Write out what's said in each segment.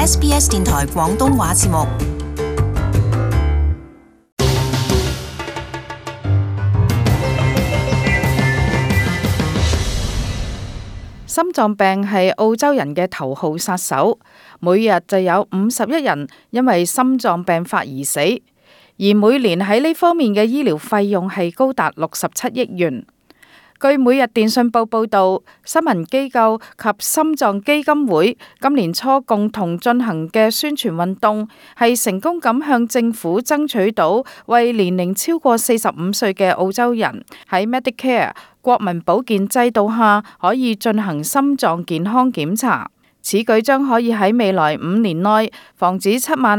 SBS 電台廣東話節目。 心臟病係澳洲人嘅頭號殺手，每日就有51人因為心臟病發而死，而每年喺呢方面嘅醫療費用係高達67億元。據每日電訊報報導，新聞機構及心臟基金會今年初共同進行嘅宣傳運動，係成功咁向政府爭取到為年齡超過45歲嘅澳洲人喺 Medicare 國民保健制度下可以進行心臟健康檢查。此舉將可以喺未來5年內防止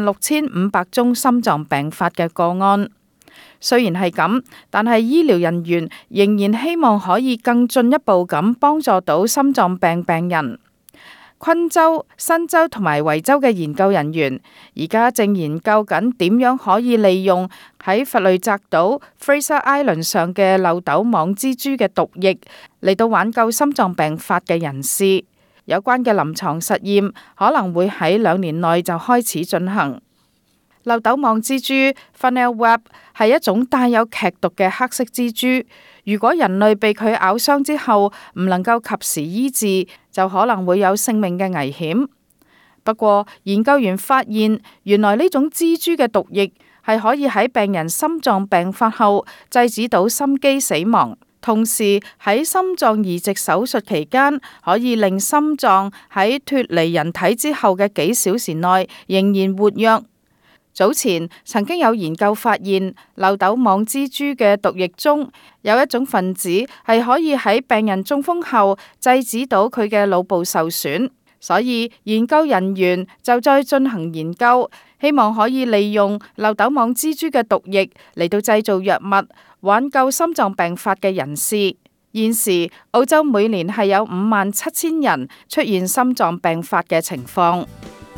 76,500宗心臟病發嘅個案。雖然係咁，但係醫療人員仍然希望可以更進一步咁幫助到心臟病病人。昆州、新州同埋維州嘅研究人員而家正研究緊點樣可以利用喺弗雷澤島 Fraser Island 上嘅漏斗網蜘蛛嘅毒液嚟到挽救心臟病發嘅人士。有關嘅臨床實驗可能會喺2年內就開始進行。漏斗網蜘蛛 Funnel Web 係一種帶有劇毒嘅黑色蜘蛛，如果人類被佢咬傷之後唔能夠及時醫治，就可能會有性命嘅危險。不過研究員發現，原來呢種蜘蛛嘅毒液係可以喺病人心臟病發後制止到心肌死亡，同時喺心臟移植手術期間可以令心臟喺脫離人體之後嘅幾小時內仍然活躍。早前曾經有研究發現，漏斗網蜘蛛嘅毒液中有一種分子係可以喺病人中風後制止到佢嘅腦部受損，所以研究人員就再進行研究，希望可以利用漏斗網蜘蛛嘅毒液嚟到製造藥物，挽救心臟病發嘅人士。現時澳洲每年係有57,000人出現心臟病發嘅情況。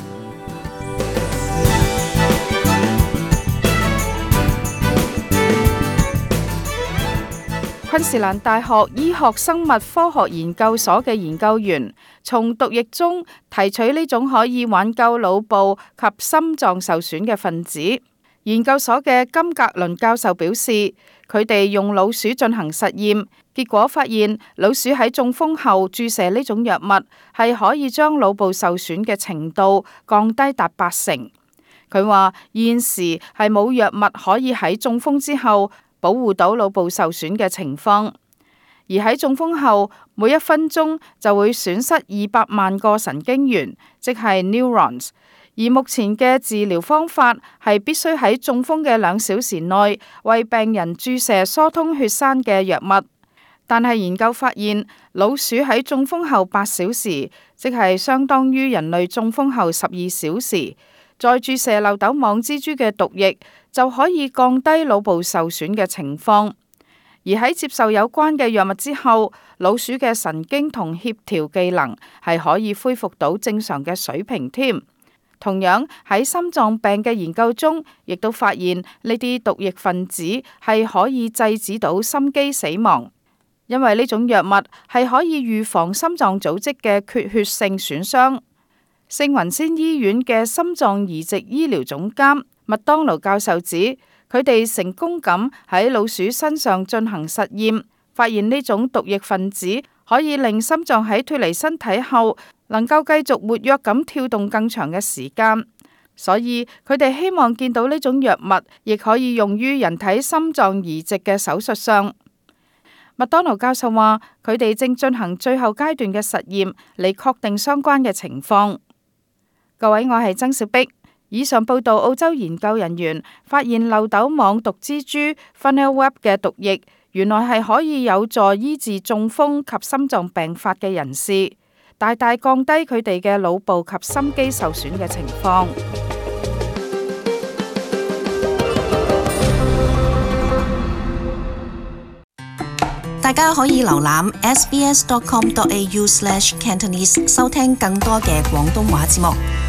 昆士蘭大學醫學生物科學研究所嘅研究員從毒液中提取呢種可以挽救腦部及心臟受損嘅分子。研究所嘅金格倫教授表示，佢哋用老鼠進行實驗，結果發現老鼠喺中風後注射呢種藥物係可以將腦部受損嘅程度降低達80%。佢話現時係冇藥物可以喺中風之後保護到腦部受損嘅情況，而喺中風後每1分鐘就會損失200萬個神經元，即係 neurons。而目前嘅治療方法係必須喺中風嘅2小時內為病人注射疏通血栓嘅藥物。但係研究發現，老鼠喺中風後8小時，即係相當於人類中風後12小時，再注射漏斗網蜘蛛嘅毒液，就可以降低腦部受損嘅情況。而喺接受有關嘅藥物之後，老鼠嘅神經同協調技能係可以恢復到正常嘅水平添。同樣喺心臟病嘅研究中，亦都發現呢啲毒液分子係可以制止到心肌死亡，因為呢種藥物係可以預防心臟組織嘅缺血性損傷。聖雲仙醫院嘅心臟移植醫療總監麥當勞教授指，佢哋成功咁喺老鼠身上進行實驗，發現呢種毒液分子可以令心臟喺脫離身體後能夠繼續活躍咁跳動更長嘅時間，所以佢哋希望見到呢種藥物亦可以用於人體心臟移植嘅手術上。麥當勞教授話，佢哋正進行最後階段嘅實驗嚟確定相關嘅情況。各位，我係曾小碧。以上報道，澳洲研究人員發現漏斗網毒蜘蛛 Funnel Web 嘅毒液，原來係可以有助醫治中風及心臟病發嘅人士，大大降低佢哋嘅腦部及心肌受損嘅情況。 大家可以瀏覽 sbs.com.au/Cantonese 收聽更多嘅廣東話節目。